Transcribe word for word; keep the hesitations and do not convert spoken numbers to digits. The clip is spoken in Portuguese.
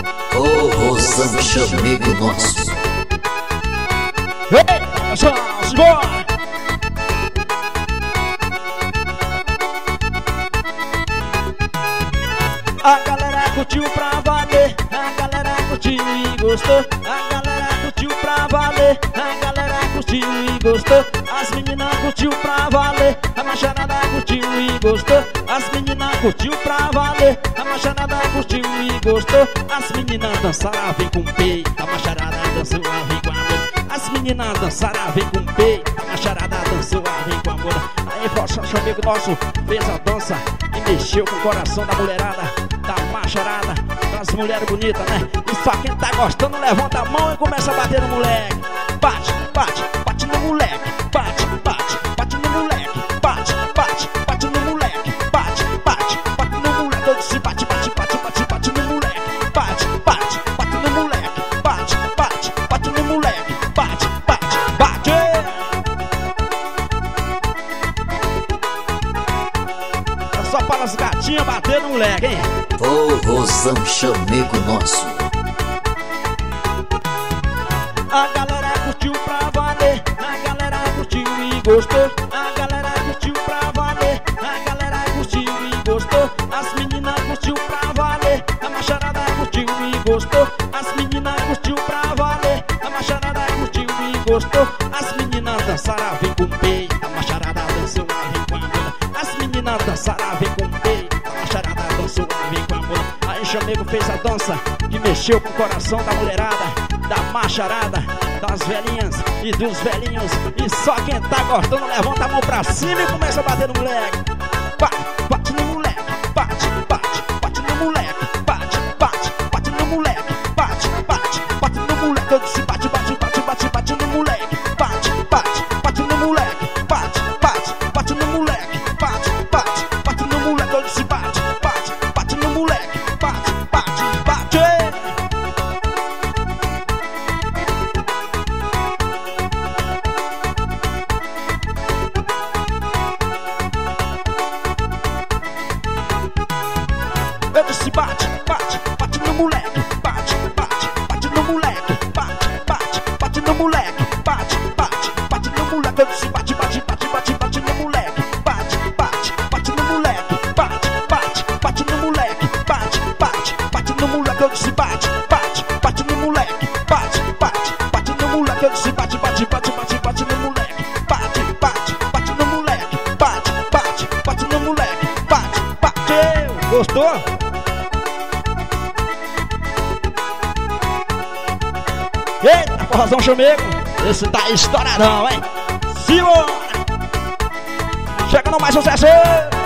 Forrozão chamego nosso. Ei, vamos embora! A galera curtiu pra valer, a galera curtiu e gostou. A galera curtiu pra valer, a galera curtiu e gostou. As meninas curtiu pra valer, a macharada curtiu e gostou. As meninas curtiu pra valer, a macharada curtiu e gostou. As meninas dançaram, vem com peito, a macharada dançou, vem com amor. As meninas dançaram, vem com peito, a macharada dançou, vem com amor. Aí, força, amigo nosso, fez a dança e mexeu com o coração da mulherada, da macharada, das mulheres bonitas, né? E só quem tá gostando levanta a mão e começa a bater no moleque. Bate, bate, bate no moleque. Bate, bate, bate no moleque. Bate, bate, bate no moleque. Bate, bate, bate no moleque. Eu disse bate, bate, bate, bate, bate no moleque. Bate, bate, bate no moleque. Bate, bate, bate no moleque. Bate, bate, bate. É só para as gatinhas bater no moleque, hein? Forrozão chamego nosso. A galera curtiu pra valer, a galera curtiu e gostou. A galera curtiu pra valer, a galera curtiu e gostou. As meninas curtiu pra valer, a macharada curtiu e gostou. As meninas curtiu pra valer, a macharada curtiu e gostou. As meninas dançaram, vem com peito, a macharada dançou, vem com amor. As meninas dançaram, vem com peito, a macharada dançou, vem com amor. Aí chamego fez a dança que mexeu com o coração da mulherada, da macharada, das velhinhas e dos velhinhos. E só quem tá gostando levanta a mão pra cima e começa a bater no moleque. Bate, bate no moleque. Bate, bate, bate no moleque. Bate, bate, bate no moleque. Bate, bate, bate no moleque. Eu disse bate, bate, bate, bate, bate no moleque. Bate, bate, bate no moleque. Bate, bate, bate no moleque. Bate, bate, bate no moleque. Eu disse bate, bate, bate no moleque. Bate, bate, bate. Eu disse bate, bate, bate no moleque. Bate, bate, bate no moleque. Bate, bate, bate no moleque. Bate, bate, bate no moleque. Eu disse bate, bate, bate, bate, bate no moleque. Bate, bate, bate no moleque. Bate, bate, bate no moleque. Bate, bate, bate no moleque. Eu disse bate, bate, bate no moleque. Bate, bate, bate no moleque. Eu disse bate, bate, bate, bate, bate no moleque. Bate, bate, bate no moleque. Bate, bate, bate no moleque. Bate, bate. Gostou? Eita, forrozão chamego. Esse tá estouradão, hein? Simbora! Chegando mais sucesso!